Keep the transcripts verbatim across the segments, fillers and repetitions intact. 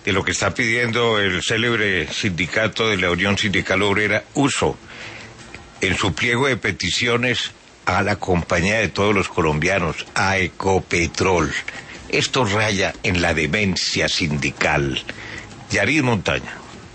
de lo que está pidiendo el célebre sindicato de la Unión Sindical Obrera, USO, en su pliego de peticiones a la compañía de todos los colombianos, a Ecopetrol. Esto raya en la demencia sindical. Yarid Montaña.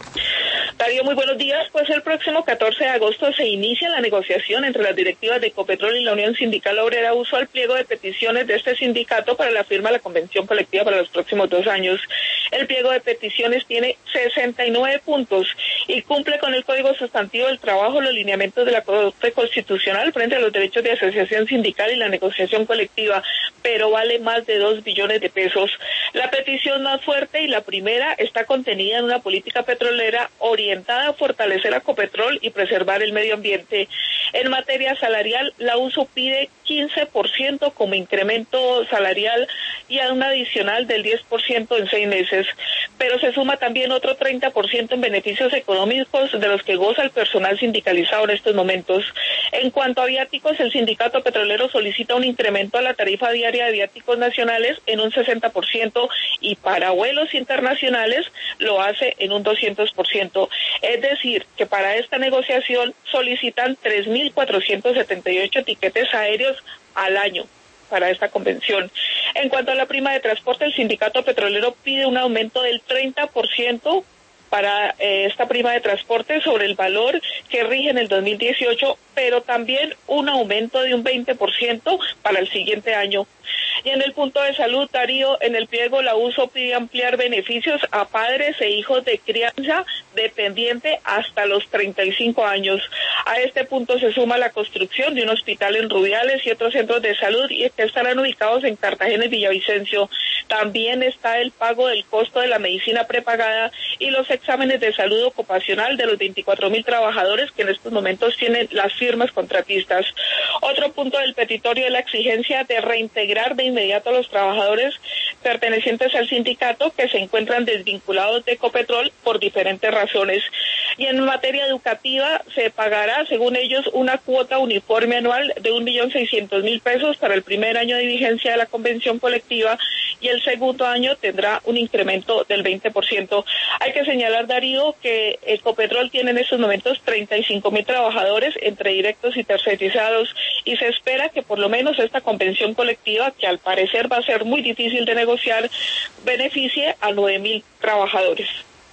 Darío, muy buenos días. Pues el próximo catorce de agosto se inicia la negociación entre las directivas de Ecopetrol y la Unión Sindical Obrera USO al pliego de peticiones de este sindicato para la firma de la convención colectiva para los próximos dos años. El pliego de peticiones tiene sesenta y nueve puntos y cumple con el Código Sustantivo del Trabajo, los lineamientos de la Corte Constitucional frente a los derechos de asociación sindical y la negociación colectiva, pero vale más de dos billones de pesos. La petición más fuerte y la primera está contenida en una política petrolera orientada a fortalecer a Ecopetrol y preservar el medio ambiente. En materia salarial, la USO pide quince por ciento como incremento salarial y a un adicional del diez por ciento en seis meses, pero se suma también otro treinta por ciento en beneficios económicos de los que goza el personal sindicalizado en estos momentos. En cuanto a viáticos, el sindicato petrolero solicita un incremento a la tarifa diaria de viáticos nacionales en un sesenta por ciento y para vuelos internacionales lo hace en un doscientos por ciento. Es decir, que para esta negociación solicitan tres mil cuatrocientos setenta y ocho tiquetes aéreos al año para esta convención. En cuanto a la prima de transporte, el sindicato petrolero pide un aumento del treinta por ciento para eh, esta prima de transporte sobre el valor que rige en el dos mil dieciocho, pero también un aumento de un veinte por ciento para el siguiente año. Y en el punto de salud, Darío, en el pliego la USO pide ampliar beneficios a padres e hijos de crianza dependiente hasta los treinta y cinco años. A este punto se suma la construcción de un hospital en Rubiales y otros centros de salud y que estarán ubicados en Cartagena y Villavicencio. También está el pago del costo de la medicina prepagada y los exámenes de salud ocupacional de los veinticuatro mil trabajadores que en estos momentos tienen las firmas contratistas. Otro punto del petitorio es la exigencia de reintegrar de inmediato a los trabajadores pertenecientes al sindicato que se encuentran desvinculados de Ecopetrol por diferentes razones. Y en materia educativa se pagará, según ellos, una cuota uniforme anual de un millón seiscientos mil pesos para el primer año de vigencia de la convención colectiva y el segundo año tendrá un incremento del veinte por ciento. Hay que señalar, Darío, que Ecopetrol tiene en estos momentos treinta y cinco mil trabajadores entre directos y tercerizados y se espera que por lo menos esta convención colectiva, que al parecer va a ser muy difícil de negociar, beneficie a nueve mil trabajadores.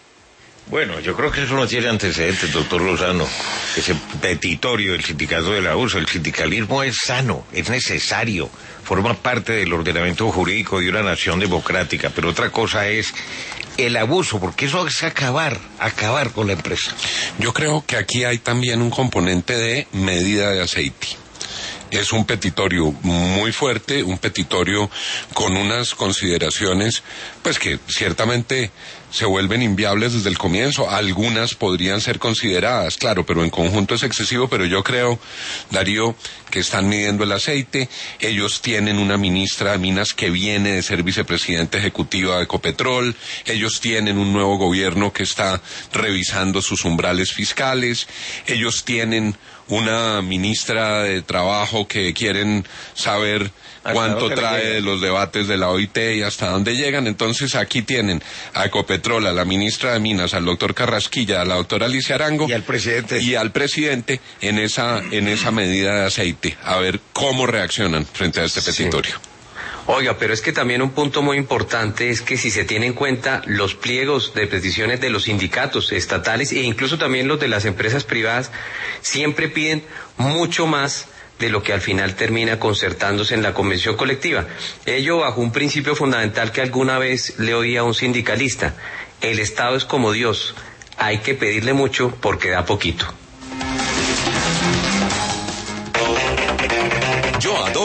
Bueno, yo creo que eso no tiene antecedentes, doctor Lozano, ese petitorio del sindicato de la USO. El sindicalismo es sano, es necesario, forma parte del ordenamiento jurídico de una nación democrática, pero otra cosa es el abuso, porque eso es acabar, acabar con la empresa. Yo creo que aquí hay también un componente de medida de aceite. Es un petitorio muy fuerte, un petitorio con unas consideraciones, pues que ciertamente se vuelven inviables desde el comienzo. Algunas podrían ser consideradas, claro, pero en conjunto es excesivo. Pero yo creo, Darío, que están midiendo el aceite. Ellos tienen una ministra de Minas que viene de ser vicepresidenta ejecutiva de Ecopetrol. Ellos tienen un nuevo gobierno que está revisando sus umbrales fiscales. Ellos tienen una ministra de Trabajo que quieren saber cuánto trae de los debates de la O I T y hasta dónde llegan. Entonces aquí tienen a Ecopetrol, a la ministra de Minas, al doctor Carrasquilla, a la doctora Alicia Arango y al presidente y al presidente en esa en esa medida de aceite, a ver cómo reaccionan frente a este petitorio. Sí. Oiga, pero es que también un punto muy importante es que si se tiene en cuenta los pliegos de peticiones de los sindicatos estatales e incluso también los de las empresas privadas, siempre piden mucho más de lo que al final termina concertándose en la convención colectiva. Ello bajo un principio fundamental que alguna vez le oí a un sindicalista: el Estado es como Dios, hay que pedirle mucho porque da poquito. Yo adoro